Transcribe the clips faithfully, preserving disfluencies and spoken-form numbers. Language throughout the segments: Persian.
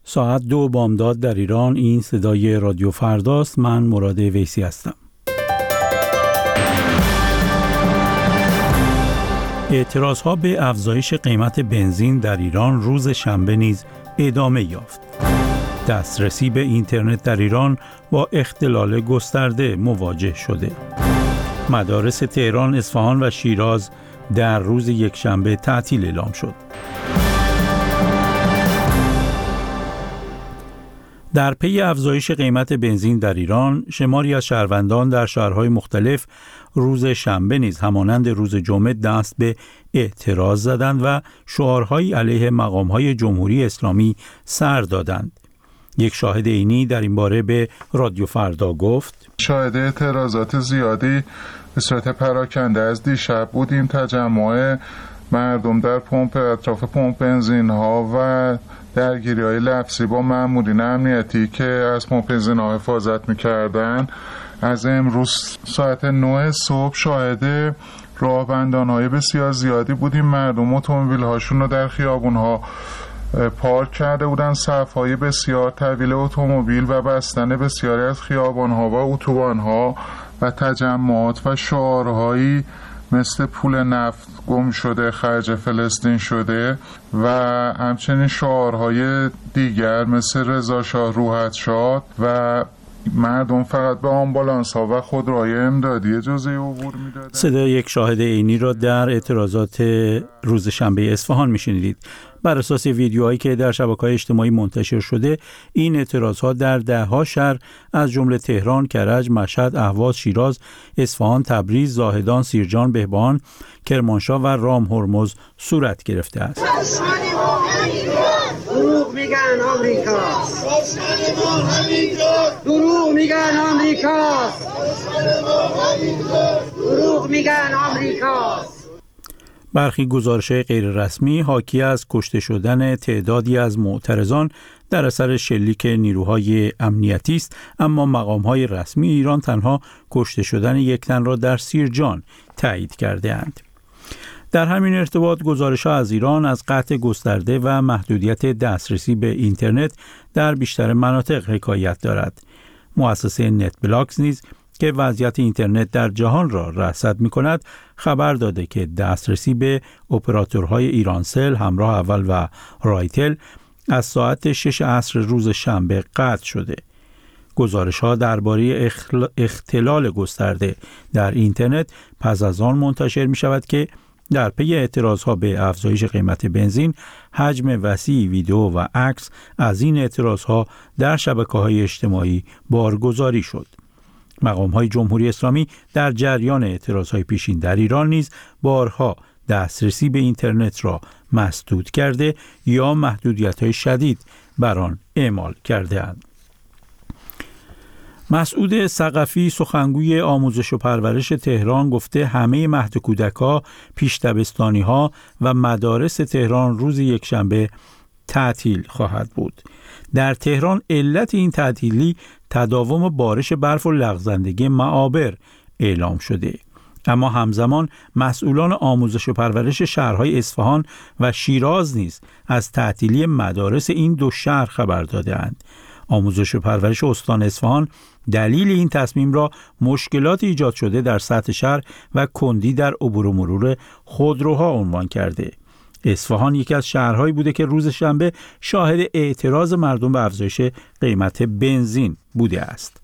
ساعت دو بامداد در ایران. این صدای رادیو فرداست. من مراد ویسی هستم. اعتراضها به افزایش قیمت بنزین در ایران روز شنبه نیز ادامه یافت. دسترسی به اینترنت در ایران با اختلال گسترده مواجه شده. مدارس تهران، اصفهان و شیراز در روز یکشنبه تعطیل اعلام شد. در پی افزایش قیمت بنزین در ایران، شماری از شهروندان در شهرهای مختلف روز شنبه نیز همانند روز جمعه دست به اعتراض زدند و شعارهایی علیه مقام‌های جمهوری اسلامی سر دادند. یک شاهد عینی در این باره به رادیو فردا گفت: شاهد اعتراضات زیادی به صورت پراکنده از دیشب بودیم. تجمع مردم در پمپ اطراف پمپ بنزین ها و درگیری های لفظی با مامورین امنیتی که از پمپ بنزین ها حفاظت میکردن. از امروز ساعت نه صبح شاهد راهبندان های بسیار زیادی بودیم. مردم اتومبیل هاشون رو در خیابون ها پارک کرده بودن. صف های بسیار طویل اتومبیل و بستن بسیاری از خیابان ها و اتوبان ها و تجمعات و شعارهایی مثل پول نفت گم شده، خرج فلسطین شده و همچنین شعارهای دیگر مثل رضا شاه روحت شاد و مردم فقط به آمبولانس ها و خودروهای امدادی اجازه عبور میدادند. صدای یک شاهد عینی را در اعتراضات روز شنبه اصفهان میشنیدید. بر اساس ویدیوهایی که در شبکه‌های اجتماعی منتشر شده، این اعتراضات در ده‌ها شهر از جمله تهران، کرج، مشهد، اهواز، شیراز، اصفهان، تبریز، زاهدان، سیرجان، بهبهان، کرمانشاه و رام هرمز صورت گرفته است. دروغ میگن آمریکا، دروغ میگن آمریکا، دروغ میگن آمریکا. برخی گزارش‌های غیررسمی حاکی از کشته شدن تعدادی از معترضان در اثر شلیک نیروهای امنیتی است، اما مقام‌های رسمی ایران تنها کشته شدن یک تن را در سیرجان تایید کرده‌اند. در همین ارتباط گزارش‌ها از ایران از قطع گسترده و محدودیت دسترسی به اینترنت در بیشتر مناطق حکایت دارد. مؤسسه نت بلاکس نیز که وضعیت اینترنت در جهان را رصد می‌کند، خبر داده که دسترسی به اپراتورهای ایرانسل، همراه اول و رایتل از ساعت شش عصر روز شنبه قطع شده. گزارش‌ها درباره اختلال گسترده در اینترنت پس از آن منتشر می‌شود که در پی اعتراضها به افزایش قیمت بنزین، حجم وسیع ویدیو و عکس از این اعتراضها در شبکه‌های اجتماعی بارگذاری شد. مقام‌های جمهوری اسلامی در جریان اعتراضهای پیشین در ایران نیز بارها دسترسی به اینترنت را مسدود کرده یا محدودیت‌های شدید بر آن اعمال کرده‌اند. مسعود ثقفی، سخنگوی آموزش و پرورش تهران، گفته همه مهد کودک‌ها، پیش دبستانی‌ها و مدارس تهران روز یکشنبه تعطیل خواهد بود. در تهران علت این تعطیلی تداوم بارش برف و لغزندگی معابر اعلام شده، اما همزمان مسئولان آموزش و پرورش شهرهای اصفهان و شیراز نیز از تعطیلی مدارس این دو شهر خبر داده‌اند. آموزش و پرورش استان اصفهان دلیل این تصمیم را مشکلات ایجاد شده در سطح شهر و کندی در عبور و مرور خودروها عنوان کرده. اصفهان یکی از شهرهایی بوده که روز شنبه شاهد اعتراض مردم به افزایش قیمت بنزین بوده است.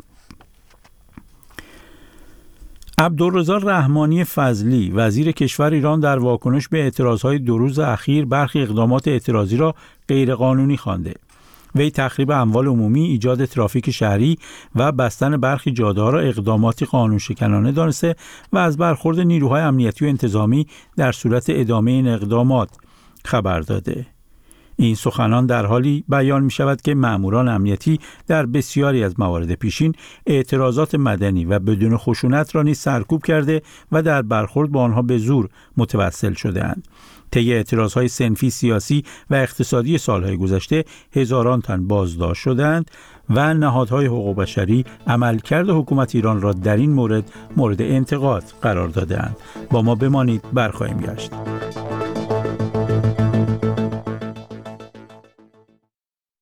عبدالرضا رحمانی فضلی، وزیر کشور ایران، در واکنش به اعتراضهای دو روز اخیر برخی اقدامات اعتراضی را غیرقانونی خوانده. وی تخریب اموال عمومی، ایجاد ترافیک شهری و بستن برخی جاده‌ها را اقداماتی قانون شکنانه دانسته و از برخورد نیروهای امنیتی و انتظامی در صورت ادامه این اقدامات خبر داده. این سخنان در حالی بیان می شود که مأموران امنیتی در بسیاری از موارد پیشین اعتراضات مدنی و بدون خشونت را نیز سرکوب کرده و در برخورد با آنها به زور متوسل شده‌اند. طی اعتراضهای صنفی، سیاسی و اقتصادی سالهای گذشته هزاران تن بازداشت شدند و نهادهای حقوق بشری عملکرد حکومت ایران را در این مورد مورد انتقاد قرار داده‌اند. با ما بمانید، برخواهیم گشت.